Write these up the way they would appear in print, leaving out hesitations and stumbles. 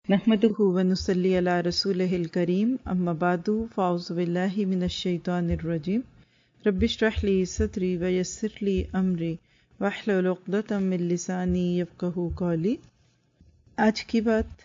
نحمدہ ونصلی علی رسولہ الکریم اما بعد فاعوذ باللہ من الشیطان الرجیم رب اشرح لی صدری ویسر لی امری واحلل عقدۃ من لسانی یفقہوا قولی۔ آج کی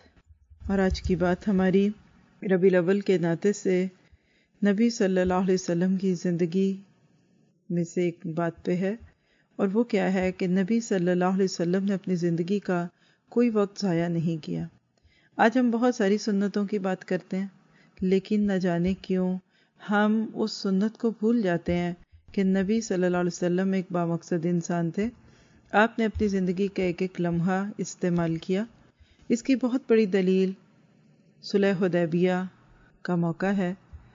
بات ہماری ربیع الاول کے ناطے سے نبی صلی اللہ علیہ وسلم کی زندگی میں سے ایک بات پہ ہے، اور وہ کیا ہے کہ نبی صلی اللہ علیہ وسلم نے اپنی زندگی کا کوئی وقت ضائع نہیں کیا۔ آج ہم بہت ساری سنتوں کی بات کرتے ہیں، لیکن نہ جانے کیوں ہم اس سنت کو بھول جاتے ہیں کہ نبی صلی اللہ علیہ وسلم ایک بامقصد انسان تھے۔ آپ نے اپنی زندگی کا ایک ایک لمحہ استعمال کیا۔ اس کی بہت بڑی دلیل صلح حدیبیہ کا موقع ہے۔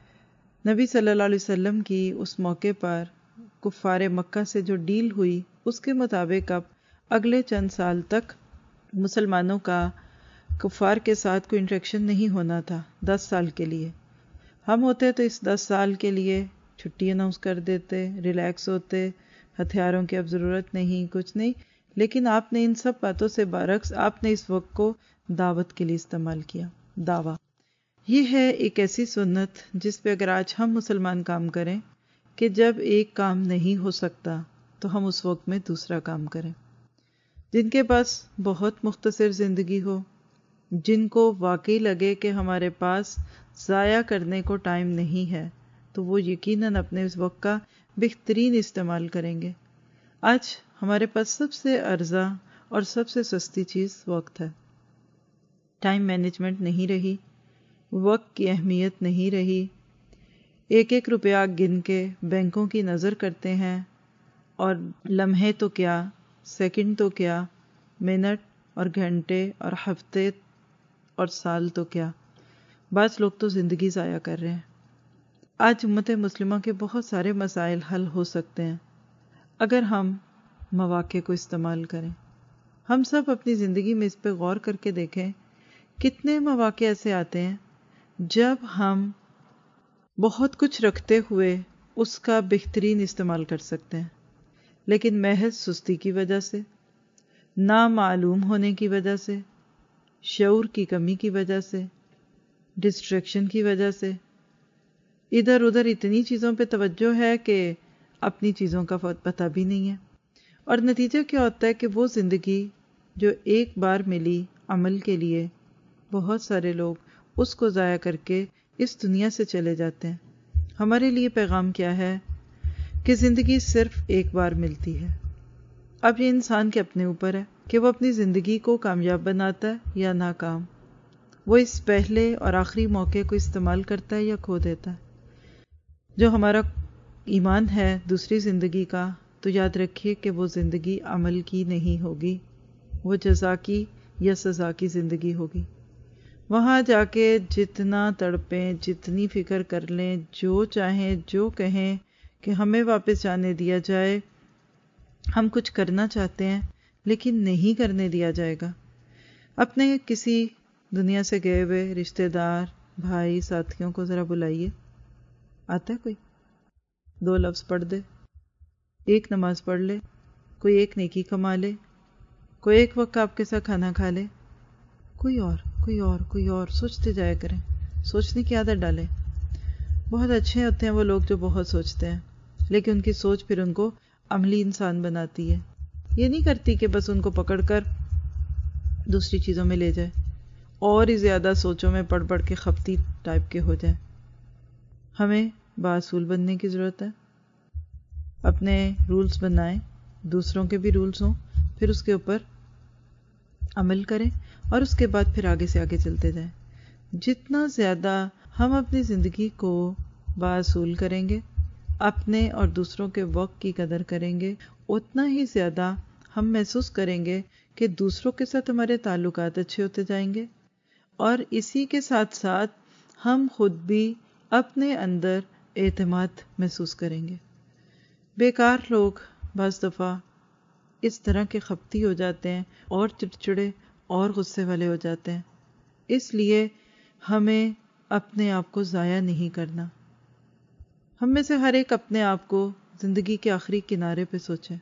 نبی صلی اللہ علیہ وسلم کی اس موقع پر کفار مکہ سے جو ڈیل ہوئی، اس کے مطابق اب اگلے چند سال تک مسلمانوں کا کفار کے ساتھ کوئی انٹریکشن نہیں ہونا تھا، 10 سال کے لیے۔ ہم ہوتے تو اس 10 سال کے لیے چھٹی اناؤنس کر دیتے، ریلیکس ہوتے، ہتھیاروں کی اب ضرورت نہیں، کچھ نہیں، لیکن آپ نے ان سب باتوں سے برعکس آپ نے اس وقت کو دعوت کے لیے استعمال کیا۔ دعویٰ یہ ہے ایک ایسی سنت جس پہ اگر آج ہم مسلمان کام کریں کہ جب ایک کام نہیں ہو سکتا تو ہم اس وقت میں دوسرا کام کریں۔ جن کے پاس بہت مختصر زندگی ہو، جن کو واقعی لگے کہ ہمارے پاس ضائع کرنے کو ٹائم نہیں ہے، تو وہ یقیناً اپنے اس وقت کا بہترین استعمال کریں گے۔ آج ہمارے پاس سب سے ارزاں اور سب سے سستی چیز وقت ہے۔ ٹائم مینجمنٹ نہیں رہی، وقت کی اہمیت نہیں رہی۔ ایک ایک روپیہ گن کے بینکوں کی نظر کرتے ہیں، اور لمحے تو کیا، سیکنڈ تو کیا، منٹ اور گھنٹے اور ہفتے اور سال تو کیا، بعض لوگ تو زندگی ضائع کر رہے ہیں۔ آج امت مسلمہ کے بہت سارے مسائل حل ہو سکتے ہیں اگر ہم مواقع کو استعمال کریں۔ ہم سب اپنی زندگی میں اس پہ غور کر کے دیکھیں، کتنے مواقع ایسے آتے ہیں جب ہم بہت کچھ رکھتے ہوئے اس کا بہترین استعمال کر سکتے ہیں، لیکن محض سستی کی وجہ سے، نامعلوم ہونے کی وجہ سے، شعور کی کمی کی وجہ سے، ڈسٹریکشن کی وجہ سے، ادھر ادھر اتنی چیزوں پہ توجہ ہے کہ اپنی چیزوں کا پتہ بھی نہیں ہے۔ اور نتیجہ کیا ہوتا ہے کہ وہ زندگی جو ایک بار ملی عمل کے لیے، بہت سارے لوگ اس کو ضائع کر کے اس دنیا سے چلے جاتے ہیں۔ ہمارے لیے پیغام کیا ہے کہ زندگی صرف ایک بار ملتی ہے۔ اب یہ انسان کے اپنے اوپر ہے کہ وہ اپنی زندگی کو کامیاب بناتا ہے یا ناکام، وہ اس پہلے اور آخری موقع کو استعمال کرتا ہے یا کھو دیتا ہے۔ جو ہمارا ایمان ہے دوسری زندگی کا، تو یاد رکھیے کہ وہ زندگی عمل کی نہیں ہوگی، وہ جزا کی یا سزا کی زندگی ہوگی۔ وہاں جا کے جتنا تڑپیں، جتنی فکر کر لیں، جو چاہیں، جو کہیں کہ ہمیں واپس جانے دیا جائے، ہم کچھ کرنا چاہتے ہیں لیکن نہیں کرنے دیا جائے گا۔ اپنے کسی دنیا سے گئے ہوئے رشتہ دار، بھائی، ساتھیوں کو ذرا بلائیے، آتا ہے کوئی؟ 2 لفظ پڑھ دے، ایک نماز پڑھ لے، کوئی ایک نیکی کما لے، کوئی ایک وقت آپ کے ساتھ کھانا کھا لے، کوئی اور سوچتے جایا کریں، سوچنے کی عادت ڈالیں۔ بہت اچھے ہوتے ہیں وہ لوگ جو بہت سوچتے ہیں، لیکن ان کی سوچ پھر ان کو عملی انسان بناتی ہے۔ یہ نہیں کرتی کہ بس ان کو پکڑ کر دوسری چیزوں میں لے جائے، اور ہی زیادہ سوچوں میں پڑھ پڑھ کے خپتی ٹائپ کے ہو جائیں۔ ہمیں باصول بننے کی ضرورت ہے۔ اپنے رولز بنائیں، دوسروں کے بھی رولز ہوں، پھر اس کے اوپر عمل کریں، اور اس کے بعد پھر آگے سے آگے چلتے جائیں۔ جتنا زیادہ ہم اپنی زندگی کو باصول کریں گے، اپنے اور دوسروں کے وقت کی قدر کریں گے، اتنا ہی زیادہ ہم محسوس کریں گے کہ دوسروں کے ساتھ ہمارے تعلقات اچھے ہوتے جائیں گے، اور اسی کے ساتھ ساتھ ہم خود بھی اپنے اندر اعتماد محسوس کریں گے۔ بیکار لوگ بعض دفعہ اس طرح کے خپتی ہو جاتے ہیں اور چڑچڑے اور غصے والے ہو جاتے ہیں۔ اس لیے ہمیں اپنے آپ کو ضائع نہیں کرنا۔ ہم میں سے ہر ایک اپنے آپ کو زندگی کے آخری کنارے پہ سوچے۔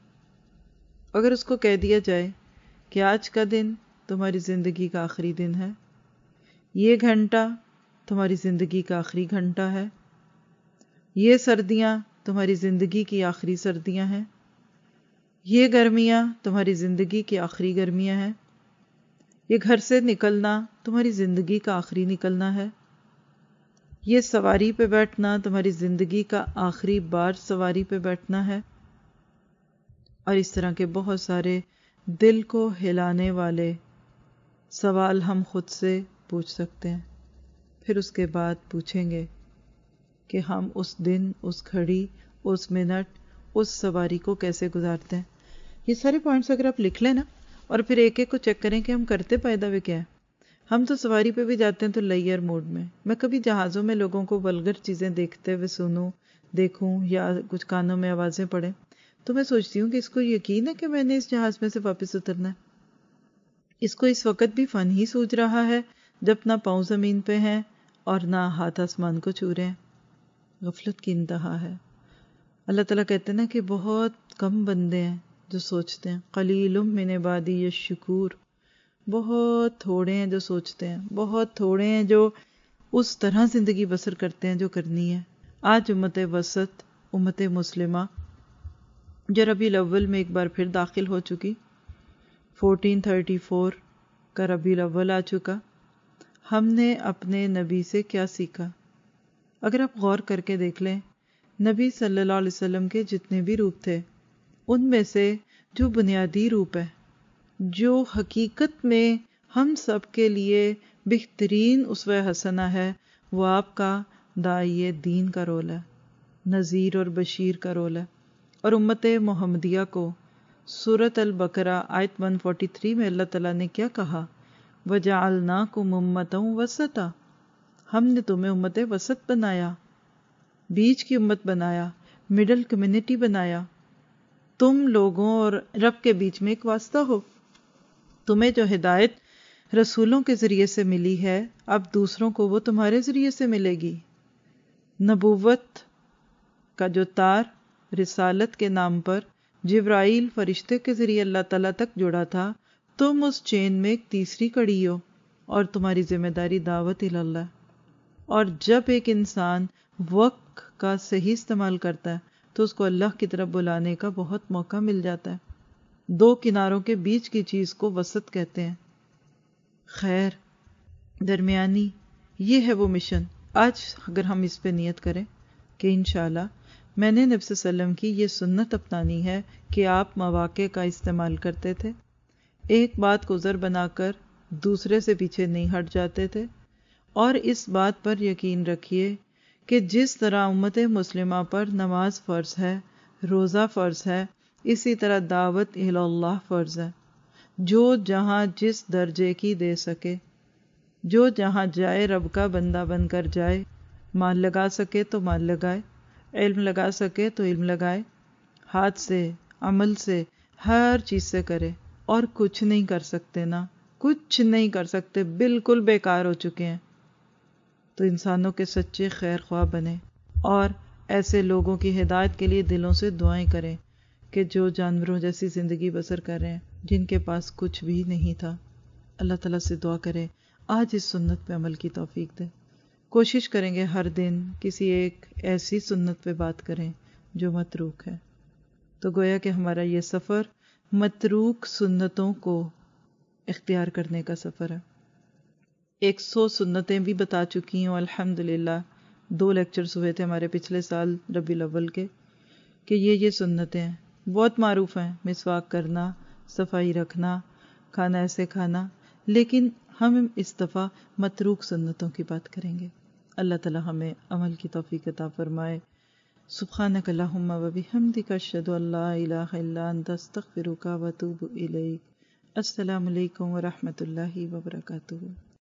اگر اس کو کہہ دیا جائے کہ آج کا دن تمہاری زندگی کا آخری دن ہے، یہ گھنٹہ تمہاری زندگی کا آخری گھنٹہ ہے، یہ سردیاں تمہاری زندگی کی آخری سردیاں ہیں، یہ گرمیاں تمہاری زندگی کی آخری گرمیاں ہیں، یہ گھر سے نکلنا تمہاری زندگی کا آخری نکلنا ہے، یہ سواری پہ بیٹھنا تمہاری زندگی کا آخری بار سواری پہ بیٹھنا ہے، اور اس طرح کے بہت سارے دل کو ہلانے والے سوال ہم خود سے پوچھ سکتے ہیں۔ پھر اس کے بعد پوچھیں گے کہ ہم اس دن، اس گھڑی، اس منٹ، اس سواری کو کیسے گزارتے ہیں۔ یہ سارے پوائنٹس اگر آپ لکھ لیں نا اور پھر ایک ایک کو چیک کریں کہ ہم کرتے پیدا ہوئے کیا ہے۔ ہم تو سواری پہ بھی جاتے ہیں تو لیئر موڈ میں کبھی جہازوں میں لوگوں کو ولگر چیزیں دیکھتے ہوئے دیکھوں یا کچھ کانوں میں آوازیں پڑیں تو میں سوچتی ہوں کہ اس کو یقین ہے کہ میں نے اس جہاز میں سے واپس اترنا ہے۔ اس کو اس وقت بھی فن ہی سوچ رہا ہے جب نہ پاؤں زمین پہ ہیں اور نہ ہاتھ آسمان کو چھو رہے ہیں۔ غفلت کی انتہا ہے۔ اللہ تعالیٰ کہتے ہیں نا کہ بہت کم بندے ہیں جو سوچتے ہیں، قلیل من عبادی الشکور، بہت تھوڑے ہیں جو سوچتے ہیں، بہت تھوڑے ہیں جو اس طرح زندگی بسر کرتے ہیں جو کرنی ہے۔ آج امت وسط، امت مسلمہ جو ربیع الاول میں ایک بار پھر داخل ہو چکی، 1434 کا ربیع الاول آ چکا، ہم نے اپنے نبی سے کیا سیکھا؟ اگر آپ غور کر کے دیکھ لیں، نبی صلی اللہ علیہ وسلم کے جتنے بھی روپ تھے ان میں سے جو بنیادی روپ ہے، جو حقیقت میں ہم سب کے لیے بہترین اسوہ حسنہ ہے، وہ آپ کا داعی دین کا رول ہے، نذیر اور بشیر کا رول ہے۔ اور امت محمدیہ کو سورۃ البقرہ آیت 143 میں اللہ تعالیٰ نے کیا کہا؟ وَجَعَلْنَاكُمْ أُمَّةً وَسَطًا، ہم نے تمہیں امت وسط بنایا، بیچ کی امت بنایا، مڈل کمیونٹی بنایا۔ تم لوگوں اور رب کے بیچ میں ایک واسطہ ہو۔ تمہیں جو ہدایت رسولوں کے ذریعے سے ملی ہے اب دوسروں کو وہ تمہارے ذریعے سے ملے گی۔ نبوت کا جو تار رسالت کے نام پر جبرائیل فرشتے کے ذریعے اللہ تعالیٰ تک جڑا تھا، تم اس چین میں ایک تیسری کڑی ہو اور تمہاری ذمہ داری دعوت اللہ۔ اور جب ایک انسان وقت کا صحیح استعمال کرتا ہے تو اس کو اللہ کی طرف بلانے کا بہت موقع مل جاتا ہے۔ دو کناروں کے بیچ کی چیز کو وسط کہتے ہیں، خیر، درمیانی، یہ ہے وہ مشن۔ آج اگر ہم اس پہ نیت کریں کہ انشاءاللہ میں نے نبی صلی اللہ علیہ وسلم کی یہ سنت اپنانی ہے کہ آپ مواقع کا استعمال کرتے تھے، ایک بات کو عذر بنا کر دوسرے سے پیچھے نہیں ہٹ جاتے تھے، اور اس بات پر یقین رکھیے کہ جس طرح امت مسلمہ پر نماز فرض ہے، روزہ فرض ہے، اسی طرح دعوت اللہ فرض ہے۔ جو جہاں جس درجے کی دے سکے، جو جہاں جائے رب کا بندہ بن کر جائے، مال لگا سکے تو مال لگائے، علم لگا سکے تو علم لگائے، ہاتھ سے، عمل سے، ہر چیز سے کرے، اور کچھ نہیں کر سکتے نا، کچھ نہیں کر سکتے، بالکل بیکار ہو چکے ہیں، تو انسانوں کے سچے خیر خواہ بنیں اور ایسے لوگوں کی ہدایت کے لیے دلوں سے دعائیں کریں کہ جو جانوروں جیسی زندگی بسر کر رہے ہیں، جن کے پاس کچھ بھی نہیں تھا۔ اللہ تعالیٰ سے دعا کریں آج اس سنت پہ عمل کی توفیق دے۔ کوشش کریں گے ہر دن کسی ایک ایسی سنت پہ بات کریں جو متروک ہے، تو گویا کہ ہمارا یہ سفر متروک سنتوں کو اختیار کرنے کا سفر ہے۔ 100 سنتیں بھی بتا چکی ہوں الحمدللہ، 2 لیکچرز ہوئے تھے ہمارے پچھلے سال ربیع الاول کے، کہ یہ سنتیں ہیں، بہت معروف ہیں، مسواک کرنا، صفائی رکھنا، کھانا ایسے کھانا، لیکن ہم اس دفعہ متروک سنتوں کی بات کریں گے۔ اللہ تعالی ہمیں عمل کی توفیق عطا فرمائے۔ سبحانک اللہم و بحمدک اشہد ان لا الہ الا انت استغفرک و اتوب الیک۔ السلام علیکم و رحمۃ اللہ وبرکاتہ۔